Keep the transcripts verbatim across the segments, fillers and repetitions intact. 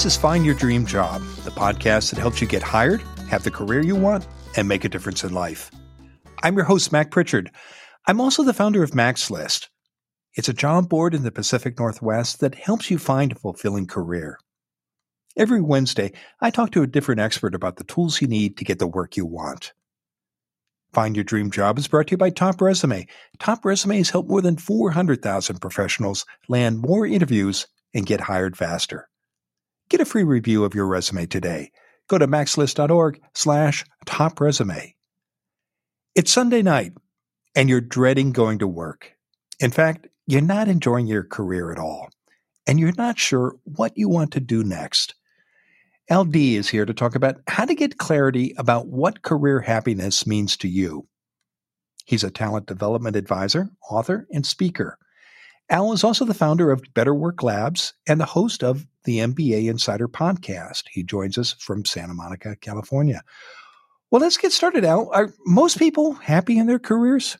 This is Find Your Dream Job, the podcast that helps you get hired, have the career you want, and make a difference in life. I'm your host, Mac Pritchard. I'm also the founder of Mac's List. It's a job board in the Pacific Northwest that helps you find a fulfilling career. Every Wednesday, I talk to a different expert about the tools you need to get the work you want. Find Your Dream Job is brought to you by Top Resume. Top Resume has helped more than four hundred thousand professionals land more interviews and get hired faster. Get a free review of your resume today. Go to maxlist.org slash top resume. It's Sunday night, and you're dreading going to work. In fact, you're not enjoying your career at all, and you're not sure what you want to do next. Al Dea is here to talk about how to get clarity about what career happiness means to you. He's a talent development advisor, author, and speaker. Al is also the founder of Better Work Labs and the host of the M B A Insider podcast. He joins us from Santa Monica, California. Well, let's get started, Al. Are most people happy in their careers?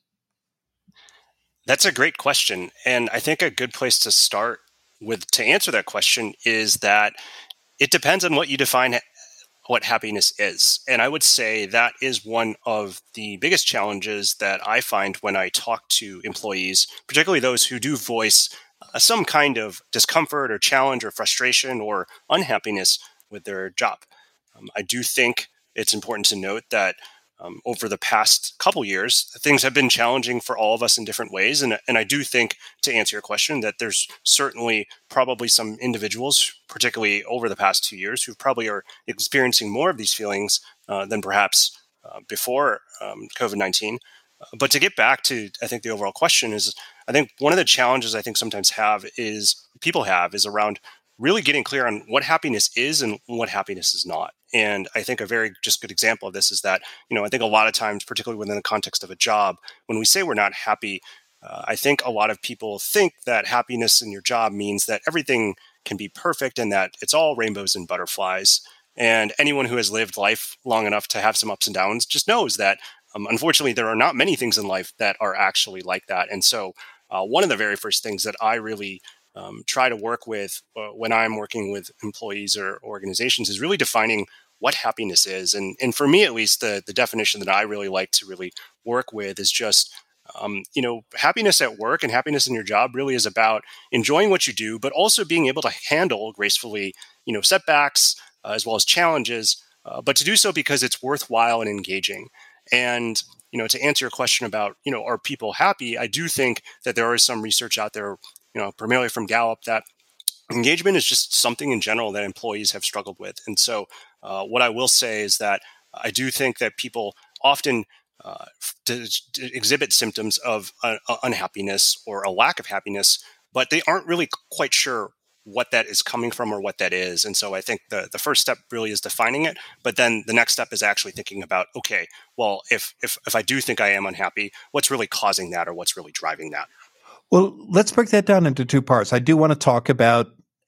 That's a great question. And I think a good place to start with to answer that question is that it depends on what you define what happiness is. And I would say that is one of the biggest challenges that I find when I talk to employees, particularly those who do voice uh, some kind of discomfort or challenge or frustration or unhappiness with their job. Um, I do think it's important to note that Um, over the past couple years, things have been challenging for all of us in different ways. And, and I do think, to answer your question, that there's certainly probably some individuals, particularly over the past two years, who probably are experiencing more of these feelings uh, than perhaps uh, before um, COVID nineteen. Uh, but to get back to, I think, the overall question is, I think one of the challenges I think sometimes have is, people have, is around really getting clear on what happiness is and what happiness is not. And I think a very just good example of this is that, you know, I think a lot of times, particularly within the context of a job, when we say we're not happy, uh, I think a lot of people think that happiness in your job means that everything can be perfect and that it's all rainbows and butterflies. And anyone who has lived life long enough to have some ups and downs just knows that, um, unfortunately, there are not many things in life that are actually like that. And so uh, one of the very first things that I really Um, try to work with uh, when I'm working with employees or organizations is really defining what happiness is. And and for me, at least, the, the definition that I really like to really work with is just, um, you know, happiness at work and happiness in your job really is about enjoying what you do, but also being able to handle gracefully, you know, setbacks uh, as well as challenges, uh, but to do so because it's worthwhile and engaging. And, you know, to answer your question about, you know, are people happy? I do think that there is some research out there, you know, primarily from Gallup, that engagement is just something in general that employees have struggled with. And so uh, what I will say is that I do think that people often uh, d- d- exhibit symptoms of uh, unhappiness or a lack of happiness, but they aren't really quite sure what that is coming from or what that is. And so I think the, the first step really is defining it. But then the next step is actually thinking about, okay, well, if, if, if I do think I am unhappy, what's really causing that or what's really driving that? Well, let's break that down into two parts. I do want to talk about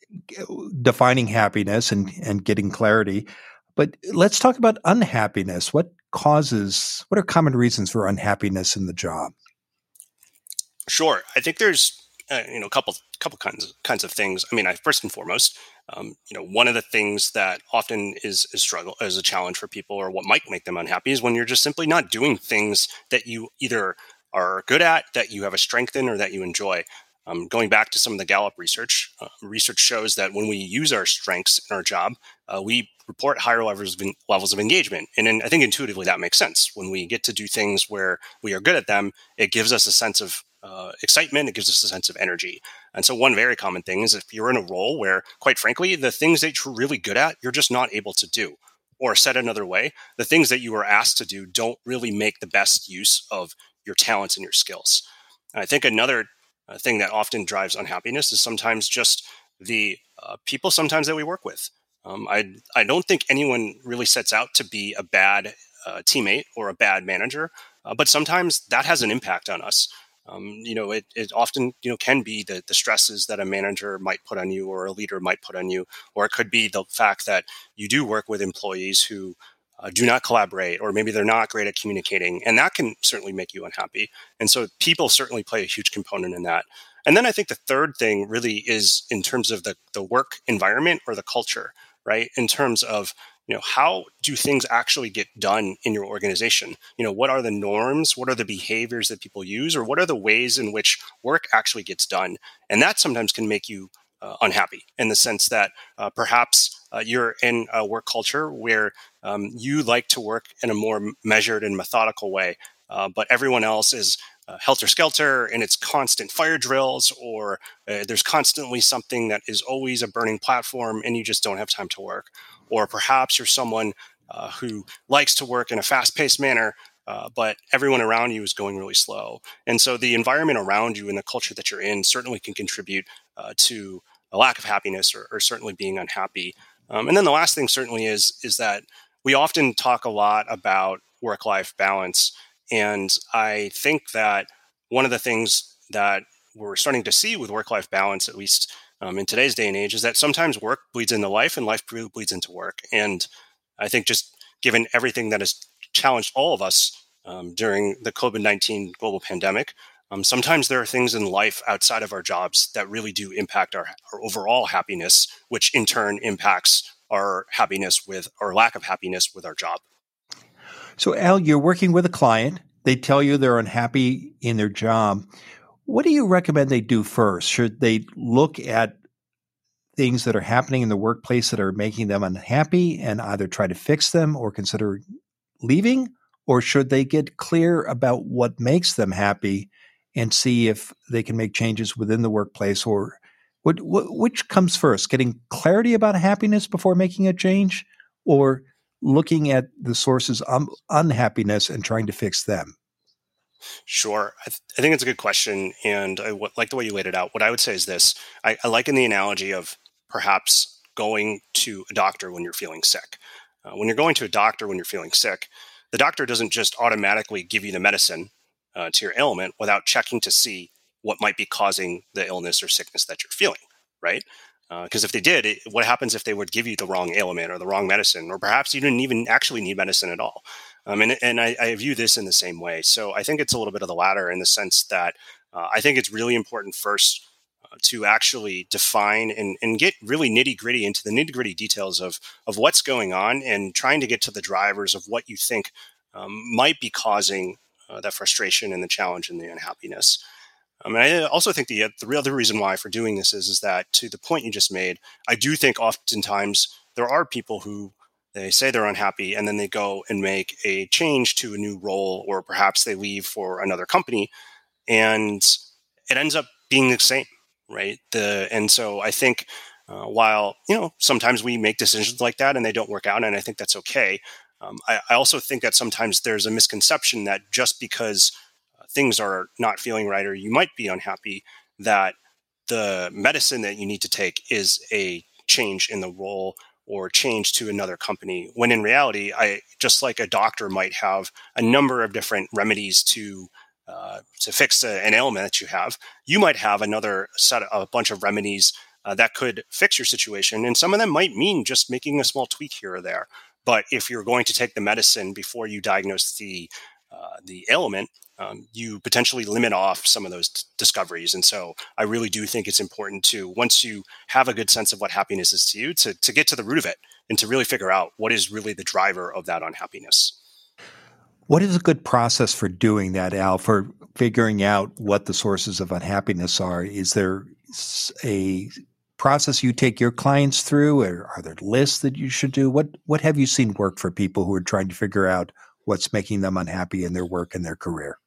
defining happiness and, and getting clarity, but let's talk about unhappiness. What causes, what are common reasons for unhappiness in the job? Sure. I think there's, uh, you know, a couple, couple kinds, kinds of things. I mean, I, first and foremost, um, you know, one of the things that often is a struggle, is a challenge for people, or what might make them unhappy, is when you're just simply not doing things that you either are good at, that you have a strength in, or that you enjoy. Um, going back to some of the Gallup research, uh, research shows that when we use our strengths in our job, uh, we report higher levels of, levels of engagement. And then I think intuitively that makes sense. When we get to do things where we are good at them, it gives us a sense of uh, excitement. It gives us a sense of energy. And so one very common thing is if you're in a role where, quite frankly, the things that you're really good at, you're just not able to do. Or said another way, the things that you were asked to do don't really make the best use of your talents and your skills. And I think another uh, thing that often drives unhappiness is sometimes just the uh, people sometimes that we work with. Um, I I don't think anyone really sets out to be a bad uh, teammate or a bad manager, uh, but sometimes that has an impact on us. Um, you know, it, it often, you know, can be the, the stresses that a manager might put on you or a leader might put on you, or it could be the fact that you do work with employees who uh, do not collaborate, or maybe they're not great at communicating, and that can certainly make you unhappy. And so people certainly play a huge component in that. And then I think the third thing really is in terms of the, the work environment or the culture. right? In terms of, you know, how do things actually get done in your organization? You know, what are the norms? What are the behaviors that people use? Or what are the ways in which work actually gets done? And that sometimes can make you uh, unhappy in the sense that uh, perhaps uh, you're in a work culture where um, you like to work in a more measured and methodical way, uh, but everyone else is uh, helter-skelter and it's constant fire drills, or uh, there's constantly something that is always a burning platform and you just don't have time to work. Or perhaps you're someone uh, who likes to work in a fast-paced manner, uh, but everyone around you is going really slow. And so the environment around you and the culture that you're in certainly can contribute uh, to a lack of happiness, or, or certainly being unhappy. Um, and then the last thing certainly is, is that we often talk a lot about work-life balance. And I think that one of the things that we're starting to see with work-life balance, at least um, in today's day and age, is that sometimes work bleeds into life and life bleeds into work. And I think just given everything that has challenged all of us um, during the COVID nineteen global pandemic, um, sometimes there are things in life outside of our jobs that really do impact our, our overall happiness, which in turn impacts our happiness with, or lack of happiness with our job. So, Al, you're working with a client. They tell you they're unhappy in their job. What do you recommend they do first? Should they look at things that are happening in the workplace that are making them unhappy and either try to fix them or consider leaving? Or should they get clear about what makes them happy and see if they can make changes within the workplace? Or what, what, which comes first, getting clarity about happiness before making a change, or looking at the sources of unhappiness and trying to fix them? Sure. I, th- I think it's a good question. And I w- like the way you laid it out. What I would say is this. I, I liken the analogy of perhaps going to a doctor when you're feeling sick. Uh, when you're going to a doctor when you're feeling sick, the doctor doesn't just automatically give you the medicine uh, to your ailment without checking to see what might be causing the illness or sickness that you're feeling, right? Because uh, if they did, it, what happens if they would give you the wrong ailment or the wrong medicine, or perhaps you didn't even actually need medicine at all? Um, and and I, I view this in the same way. So I think it's a little bit of the latter, in the sense that uh, I think it's really important first uh, to actually define and, and get really nitty gritty into the nitty gritty details of, of what's going on, and trying to get to the drivers of what you think um, might be causing uh, that frustration and the challenge and the unhappiness. Um, and I also think the the real other reason why for doing this is, is that, to the point you just made, I do think oftentimes there are people who, they say they're unhappy and then they go and make a change to a new role, or perhaps they leave for another company, and it ends up being the same, right? The and so I think uh, while, you know, sometimes we make decisions like that and they don't work out, and I think that's okay. Um, I, I also think that sometimes there's a misconception that just because things are not feeling right, or you might be unhappy, that the medicine that you need to take is a change in the role or change to another company. When in reality, I just like a doctor might have a number of different remedies to uh, to fix a, an ailment that you have, you might have another set of a bunch of remedies uh, that could fix your situation, and some of them might mean just making a small tweak here or there. But if you're going to take the medicine before you diagnose the uh, the ailment, Um, you potentially limit off some of those d- discoveries. And so I really do think it's important to, once you have a good sense of what happiness is to you, to, to get to the root of it and to really figure out what is really the driver of that unhappiness. What is a good process for doing that, Al, for figuring out what the sources of unhappiness are? Is there a process you take your clients through, or are there lists that you should do? What what have you seen work for people who are trying to figure out what's making them unhappy in their work and their career?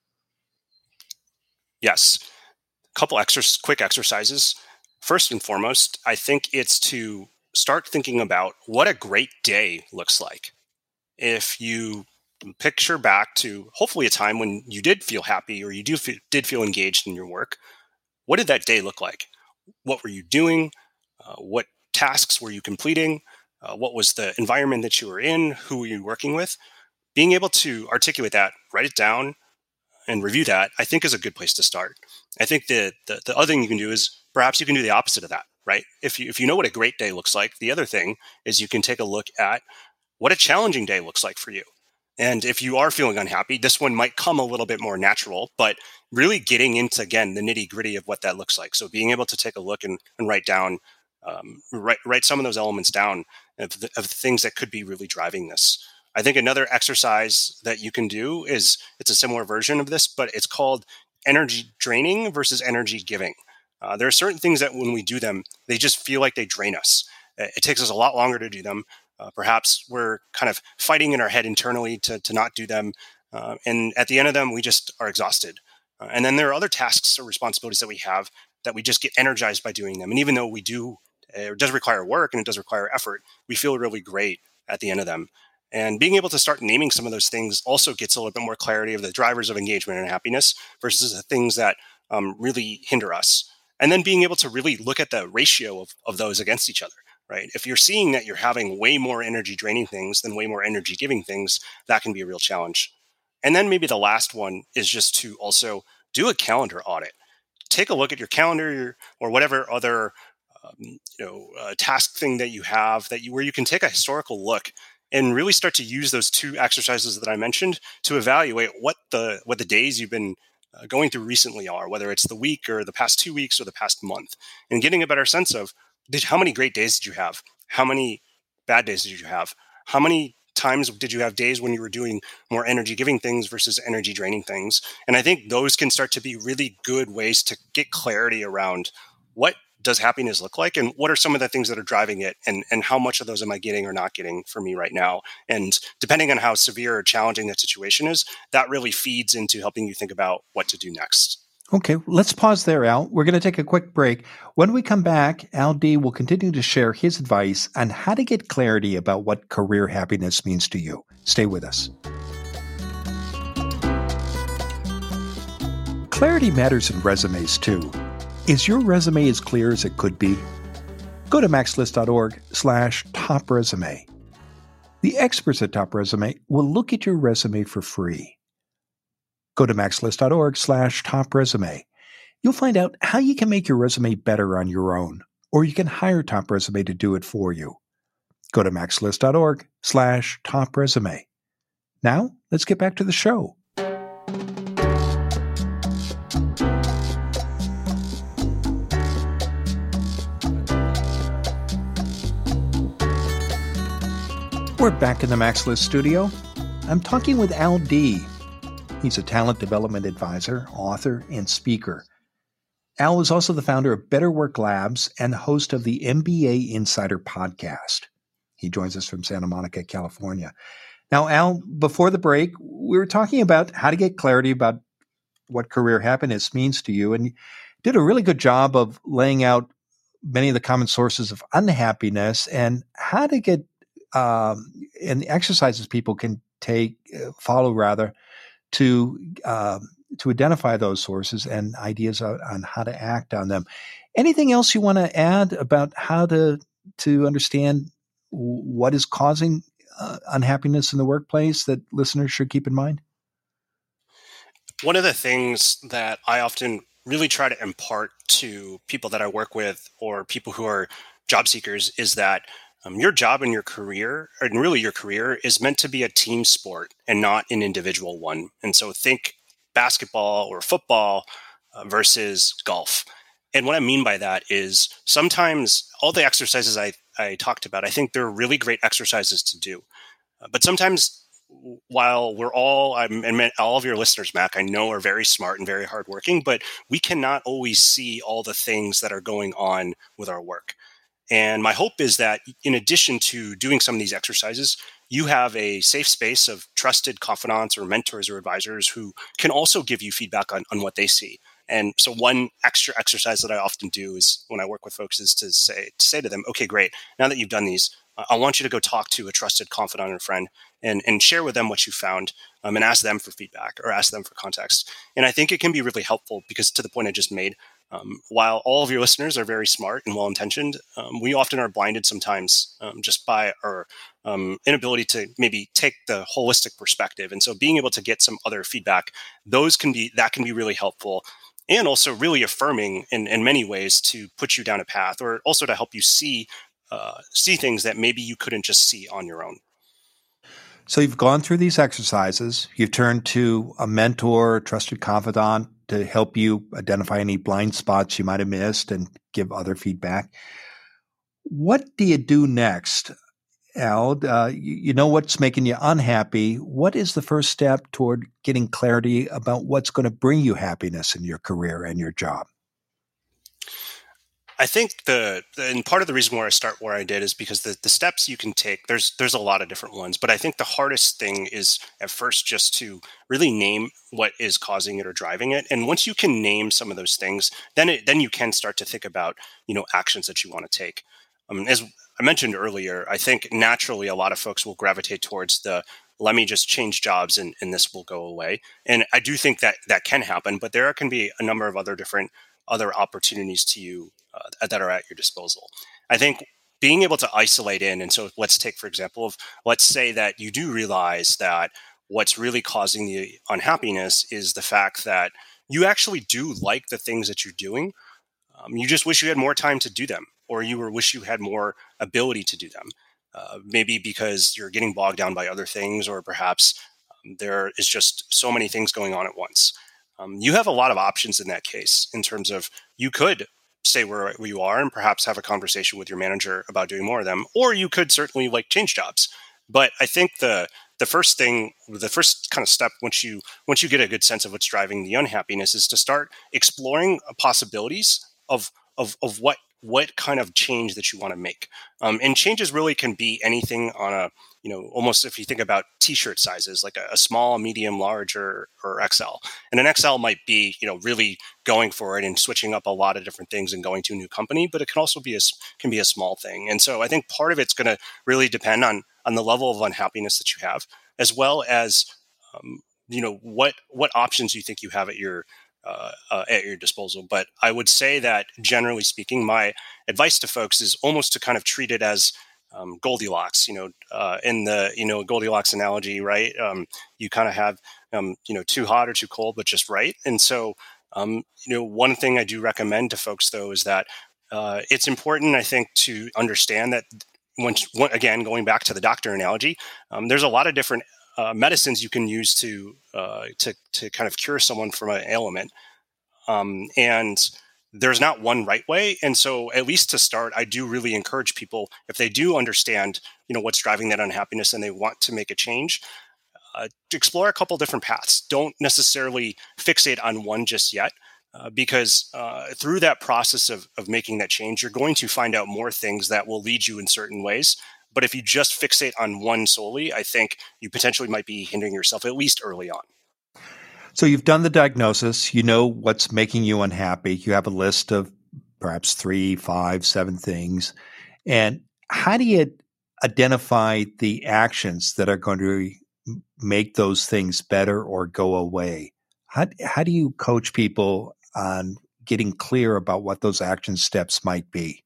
Yes. A couple exer- quick exercises. First and foremost, I think it's to start thinking about what a great day looks like. If you picture back to hopefully a time when you did feel happy, or you do f- did feel engaged in your work, what did that day look like? What were you doing? Uh, what tasks were you completing? Uh, what was the environment that you were in? Who were you working with? Being able to articulate that, write it down, and review that, I think, is a good place to start. I think that the, the other thing you can do is perhaps you can do the opposite of that, right? If you if you know what a great day looks like, the other thing is you can take a look at what a challenging day looks like for you. And if you are feeling unhappy, this one might come a little bit more natural, but really getting into, again, the nitty gritty of what that looks like. So being able to take a look and, and write down, um, write, write some of those elements down of the, of the things that could be really driving this. I think another exercise that you can do is, it's a similar version of this, but it's called energy draining versus energy giving. Uh, there are certain things that when we do them, they just feel like they drain us. It takes us a lot longer to do them. Uh, perhaps we're kind of fighting in our head internally to, to not do them. Uh, and at the end of them, we just are exhausted. Uh, and then there are other tasks or responsibilities that we have that we just get energized by doing them. And even though we do, it does require work and it does require effort, we feel really great at the end of them. And being able to start naming some of those things also gets a little bit more clarity of the drivers of engagement and happiness versus the things that um, really hinder us. And then being able to really look at the ratio of, of those against each other, right? If you're seeing that you're having way more energy draining things than way more energy giving things, that can be a real challenge. And then maybe the last one is just to also do a calendar audit. Take a look at your calendar or whatever other um, you know uh, task thing that you have that you where you can take a historical look and really start to use those two exercises that I mentioned to evaluate what the what the days you've been uh, going through recently are, whether it's the week or the past two weeks or the past month, and getting a better sense of did, how many great days did you have? How many bad days did you have? How many times did you have days when you were doing more energy giving things versus energy draining things? And I think those can start to be really good ways to get clarity around what does happiness look like and what are some of the things that are driving it, and, and how much of those am I getting or not getting for me right now? And depending on how severe or challenging that situation is, that really feeds into helping you think about what to do next. Okay, let's pause there, Al. We're going to take a quick break. When we come back, Al D will continue to share his advice on how to get clarity about what career happiness means to you. Stay with us. Clarity matters in resumes too. Is your resume as clear as it could be? Go to maxlist.org slash top resume. The experts at Top Resume will look at your resume for free. Go to maxlist.org slash top resume. You'll find out how you can make your resume better on your own, or you can hire Top Resume to do it for you. Go to maxlist.org slash top resume. Now, let's get back to the show. We're back in the MaxList studio. I'm talking with Al D. He's a talent development advisor, author, and speaker. Al is also the founder of Better Work Labs and the host of the M B A Insider podcast. He joins us from Santa Monica, California. Now, Al, before the break, we were talking about how to get clarity about what career happiness means to you, and you did a really good job of laying out many of the common sources of unhappiness and how to get um, and the exercises people can take, uh, follow rather, to um, to identify those sources and ideas on, on how to act on them. Anything else you want to add about how to to understand what is causing uh, unhappiness in the workplace that listeners should keep in mind? One of the things that I often really try to impart to people that I work with or people who are job seekers is that Um, your job and your career, and really your career, is meant to be a team sport and not an individual one. And so think basketball or football uh, versus golf. And what I mean by that is sometimes all the exercises I, I talked about, I think they're really great exercises to do. Uh, but sometimes while we're all, I'm, and all of your listeners, Mac, I know are very smart and very hardworking, but we cannot always see all the things that are going on with our work. And my hope is that in addition to doing some of these exercises, you have a safe space of trusted confidants or mentors or advisors who can also give you feedback on, on what they see. And so one extra exercise that I often do is when I work with folks is to say to say to them, okay, great. Now that you've done these, I want you to go talk to a trusted confidant or friend and, and share with them what you found um, and ask them for feedback or ask them for context. And I think it can be really helpful because to the point I just made, Um, while all of your listeners are very smart and well-intentioned, um, we often are blinded sometimes um, just by our um, inability to maybe take the holistic perspective. And so being able to get some other feedback, those can be, that can be really helpful and also really affirming in, in many ways to put you down a path or also to help you see, uh, see things that maybe you couldn't just see on your own. So you've gone through these exercises. You've turned to a mentor, a trusted confidant to help you identify any blind spots you might have missed and give other feedback. What do you do next Al, uh, you, you know what's making you unhappy. What is the first step toward getting clarity about what's going to bring you happiness in your career and your job? I think the, the and part of the reason where I start where I did is because the, the steps you can take, there's there's a lot of different ones, but I think the hardest thing is at first just to really name what is causing it or driving it. And once you can name some of those things, then it, then you can start to think about, you know, actions that you want to take. Um, as I mentioned earlier, I think naturally a lot of folks will gravitate towards the let me just change jobs and, and this will go away. And I do think that that can happen, but there can be a number of other different other opportunities to you uh, that are at your disposal. I think being able to isolate in, and so let's take, for example, of let's say that you do realize that what's really causing the unhappiness is the fact that you actually do like the things that you're doing. Um, you just wish you had more time to do them, or you were wish you had more ability to do them. Uh, maybe because you're getting bogged down by other things, or perhaps um, there is just so many things going on at once. Um, you have a lot of options in that case in terms of you could stay where, where you are and perhaps have a conversation with your manager about doing more of them, or you could certainly like change jobs. But I think the the first thing, the first kind of step once you once you get a good sense of what's driving the unhappiness is to start exploring possibilities of of of what what kind of change that you want to make. Um, and changes really can be anything on a, you know, almost if you think about t-shirt sizes, like a, a small, medium, large, or, or X L. And an X L might be, you know, really going for it and switching up a lot of different things and going to a new company, but it can also be a, can be a small thing. And so I think part of it's going to really depend on, on the level of unhappiness that you have, as well as, um, you know, what, what options you think you have at your, Uh, uh, at your disposal. But I would say that generally speaking, my advice to folks is almost to kind of treat it as um, Goldilocks, you know, uh, in the, you know, Goldilocks analogy, right? Um, you kind of have, um, you know, too hot or too cold, but just right. And so, um, you know, one thing I do recommend to folks though, is that uh, it's important, I think, to understand that once, again, going back to the doctor analogy, um, there's a lot of different Uh, medicines you can use to uh, to to kind of cure someone from an ailment, um, and there's not one right way. And so, at least to start, I do really encourage people, if they do understand, you know, what's driving that unhappiness and they want to make a change, uh, to explore a couple different paths. Don't necessarily fixate on one just yet, uh, because uh, through that process of of making that change, you're going to find out more things that will lead you in certain ways. But if you just fixate on one solely, I think you potentially might be hindering yourself, at least early on. So you've done the diagnosis. You know what's making you unhappy. You have a list of perhaps three, five, seven things. And how do you identify the actions that are going to make those things better or go away? How, how do you coach people on getting clear about what those action steps might be?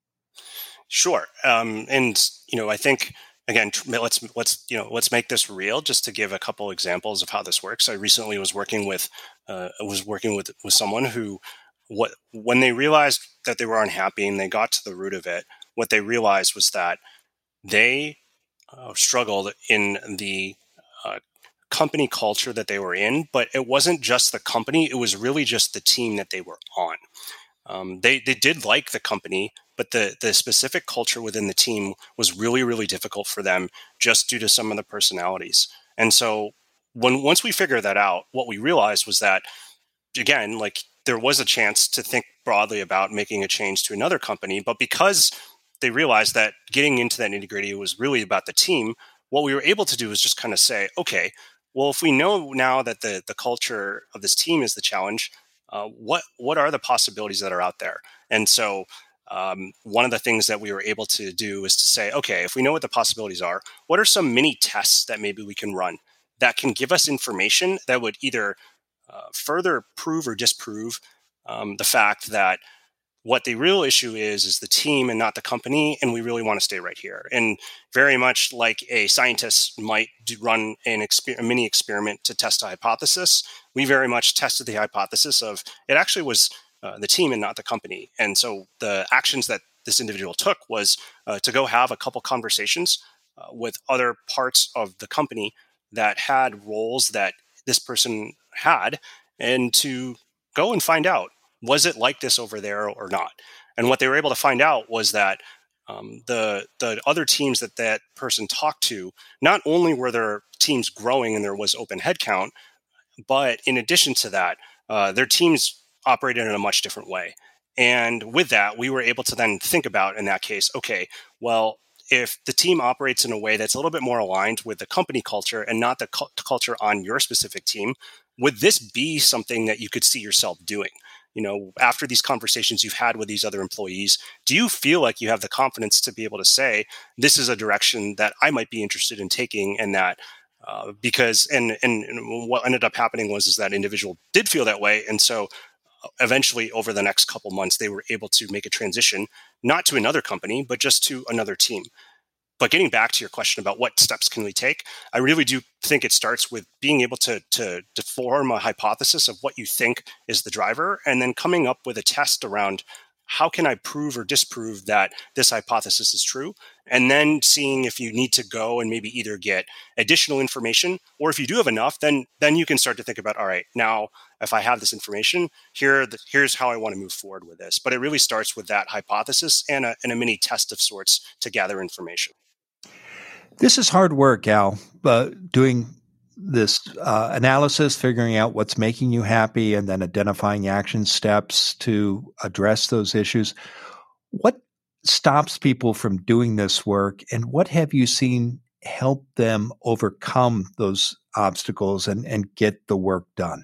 Sure. Um, and, you know, I think, again, let's, let's, you know, let's make this real, just to give a couple examples of how this works. I recently was working with, uh, was working with, with someone who, what, when they realized that they were unhappy and they got to the root of it, what they realized was that they uh, struggled in the uh, company culture that they were in, but it wasn't just the company. It was really just the team that they were on. Um, they they did like the company, but the the specific culture within the team was really, really difficult for them, just due to some of the personalities. And so when once we figured that out, what we realized was that, again, like there was a chance to think broadly about making a change to another company, but because they realized that getting into that nitty-gritty was really about the team, what we were able to do is just kind of say, okay, well, if we know now that the the culture of this team is the challenge, Uh, what what are the possibilities that are out there? And so um, one of the things that we were able to do is to say, okay, if we know what the possibilities are, what are some mini tests that maybe we can run that can give us information that would either uh, further prove or disprove um, the fact that what the real issue is is the team and not the company, and we really want to stay right here. And very much like a scientist might do, run an exper- a mini experiment to test a hypothesis, we very much tested the hypothesis of it actually was uh, the team and not the company. And so the actions that this individual took was uh, to go have a couple conversations uh, with other parts of the company that had roles that this person had, and to go and find out, was it like this over there or not? And what they were able to find out was that um, the the other teams that that person talked to, not only were their teams growing and there was open headcount, but in addition to that, uh, their teams operated in a much different way. And with that, we were able to then think about, in that case, okay, well, if the team operates in a way that's a little bit more aligned with the company culture and not the cu- culture on your specific team, would this be something that you could see yourself doing? You know, after these conversations you've had with these other employees, do you feel like you have the confidence to be able to say, this is a direction that I might be interested in taking, and that uh, because and, and and what ended up happening was is that individual did feel that way, and so eventually over the next couple months they were able to make a transition, not to another company but just to another team. But getting back to your question about what steps can we take, I really do think it starts with being able to, to, to form a hypothesis of what you think is the driver, and then coming up with a test around how can I prove or disprove that this hypothesis is true, and then seeing if you need to go and maybe either get additional information, or if you do have enough, then then you can start to think about, all right, now if I have this information, here the, here's how I want to move forward with this. But it really starts with that hypothesis and a, and a mini test of sorts to gather information. This is hard work, Al, uh, doing this uh, analysis, figuring out what's making you happy, and then identifying action steps to address those issues. What stops people from doing this work, and what have you seen help them overcome those obstacles and, and get the work done?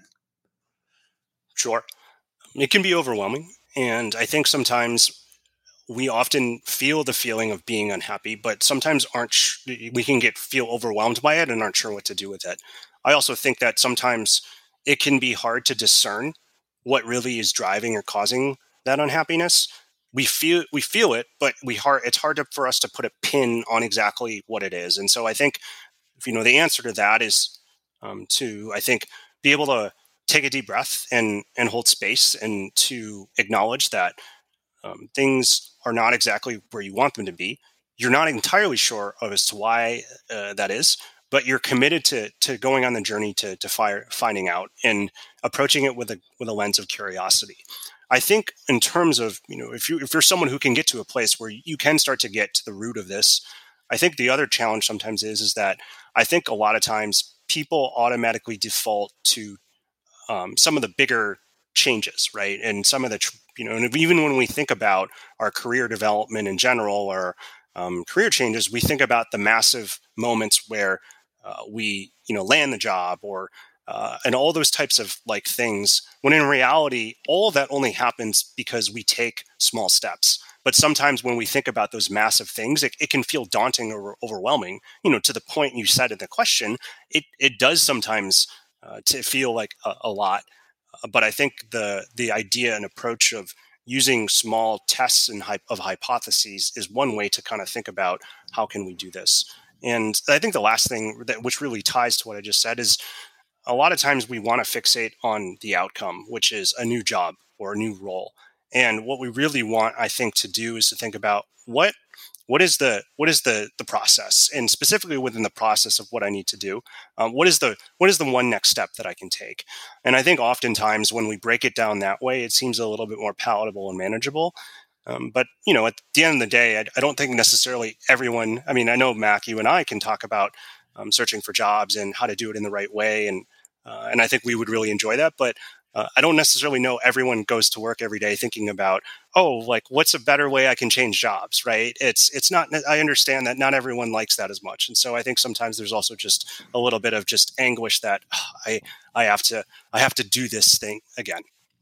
Sure. It can be overwhelming. And I think sometimes we often feel the feeling of being unhappy, but sometimes aren't sh- we can get feel overwhelmed by it and aren't sure what to do with it. I also think that sometimes it can be hard to discern what really is driving or causing that unhappiness. We feel we feel it, but we hard it's hard to, for us to put a pin on exactly what it is. And so I think, you know, the answer to that is um, to I think be able to take a deep breath and and hold space, and to acknowledge that um, things are not exactly where you want them to be. You're not entirely sure of as to why uh, that is, but you're committed to to going on the journey to to fire, finding out and approaching it with a with a lens of curiosity. I think in terms of, you know, if you if you're someone who can get to a place where you can start to get to the root of this, I think the other challenge sometimes is is that I think a lot of times people automatically default to um, some of the bigger changes, right? And some of the, you know, and even when we think about our career development in general, or um, career changes, we think about the massive moments where uh, we, you know, land the job, or uh, and all those types of like things. When in reality, all of that only happens because we take small steps. But sometimes when we think about those massive things, it, it can feel daunting or overwhelming. You know, to the point you said in the question, it it does sometimes uh, to feel like a, a lot. But I think the the idea and approach of using small tests and hy- of hypotheses is one way to kind of think about how can we do this. And I think the last thing that which really ties to what I just said is a lot of times we want to fixate on the outcome, which is a new job or a new role. And what we really want, I think, to do is to think about what what is the what is the the process, and specifically within the process of what I need to do, um, what is the what is the one next step that I can take. And I think oftentimes when we break it down that way, it seems a little bit more palatable and manageable. Um, but you know, at the end of the day, I, I don't think necessarily everyone. I mean, I know Mac, you and I can talk about um, searching for jobs and how to do it in the right way, and uh, and I think we would really enjoy that. But uh, I don't necessarily know everyone goes to work every day thinking about, oh, like what's a better way I can change jobs, right? It's it's not. I understand that not everyone likes that as much, and so I think sometimes there's also just a little bit of just anguish that oh, I I have to I have to do this thing again.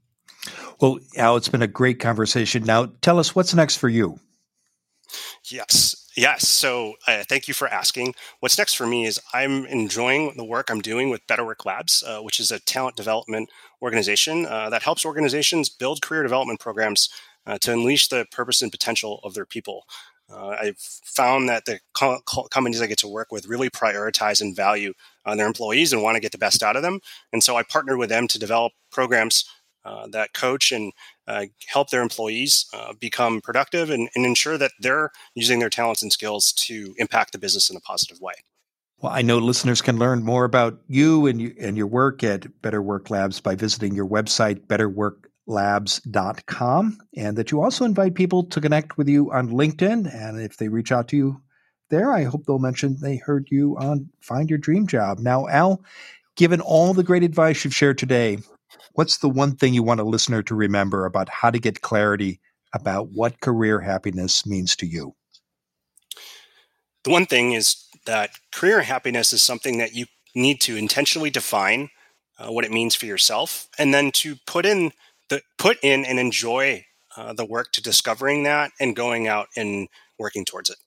Well, Al, it's been a great conversation. Now, tell us what's next for you. Yes. Yes. So uh, thank you for asking. What's next for me is I'm enjoying the work I'm doing with Better Work Labs, uh, which is a talent development organization uh, that helps organizations build career development programs uh, to unleash the purpose and potential of their people. Uh, I've found that the co- co- companies I get to work with really prioritize and value uh, their employees and want to get the best out of them. And so I partner with them to develop programs uh, that coach and Uh, help their employees uh, become productive and, and ensure that they're using their talents and skills to impact the business in a positive way. Well, I know listeners can learn more about you and, you, and your work at Better Work Labs by visiting your website, better work labs dot com, and that you also invite people to connect with you on LinkedIn. And if they reach out to you there, I hope they'll mention they heard you on Find Your Dream Job. Now, Al, given all the great advice you've shared today, what's the one thing you want a listener to remember about how to get clarity about what career happiness means to you? The one thing is that career happiness is something that you need to intentionally define uh, what it means for yourself, and then to put in the put in and enjoy uh, the work to discovering that and going out and working towards it.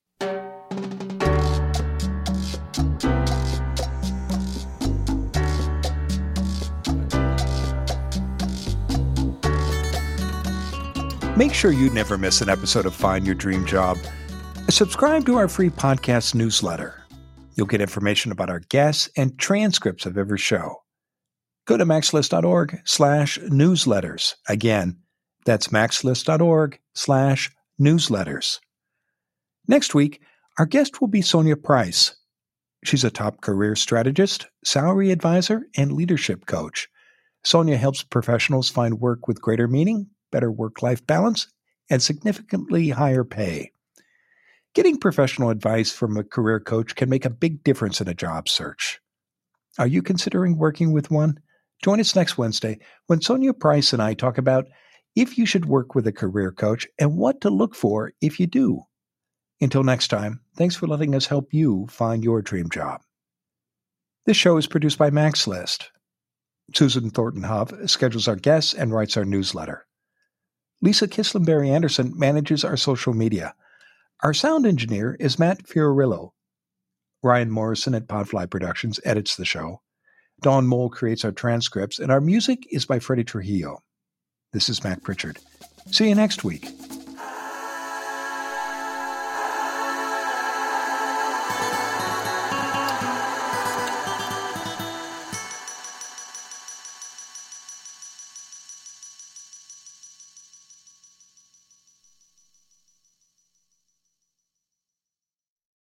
Make sure you never miss an episode of Find Your Dream Job. Subscribe to our free podcast newsletter. You'll get information about our guests and transcripts of every show. Go to maxlist.org slash newsletters. Again, that's maxlist.org slash newsletters. Next week, our guest will be Sonia Price. She's a top career strategist, salary advisor, and leadership coach. Sonia helps professionals find work with greater meaning, better work-life balance, and significantly higher pay. Getting professional advice from a career coach can make a big difference in a job search. Are you considering working with one? Join us next Wednesday when Sonia Price and I talk about if you should work with a career coach and what to look for if you do. Until next time, thanks for letting us help you find your dream job. This show is produced by MaxList. Susan Thornton Hove schedules our guests and writes our newsletter. Lisa Kislenberry Anderson manages our social media. Our sound engineer is Matt Fiorillo. Ryan Morrison at Podfly Productions edits the show. Dawn Mole creates our transcripts, and our music is by Freddie Trujillo. This is Mac Pritchard. See you next week.